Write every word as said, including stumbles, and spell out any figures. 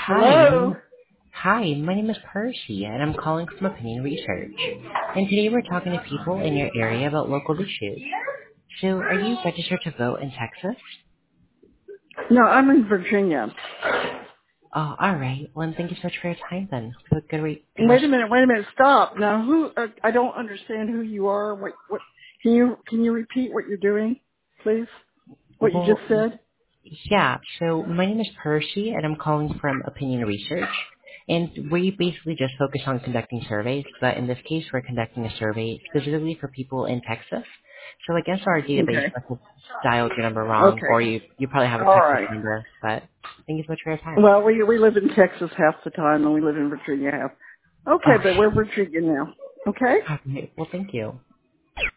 Hi, my Hello? name, hi, my name is Percy, and I'm calling from Opinion Research. And today we're talking to people in your area about local issues. So, are you registered to vote in Texas? No, I'm in Virginia. Oh, all right. Well, then thank you so much for your time. Then, have a good, re- good Wait rest. a minute, wait a minute, stop. Now, who, uh, I don't understand who you are. What, what, can you, can you repeat what you're doing, please? What you Well, just said? yeah. So, my name is Percy, and I'm calling from Opinion Research. And we basically just focus on conducting surveys, but in this case, we're conducting a survey specifically for people in Texas. So I guess our database Okay. must have dialed your number wrong, or Okay. you you probably have a All Texas right. number. But thank you so much for your time. Well, we, we live in Texas half the time and we live in Virginia half. Okay, but Okay. we're Virginia now. Okay? Okay. Well, thank you.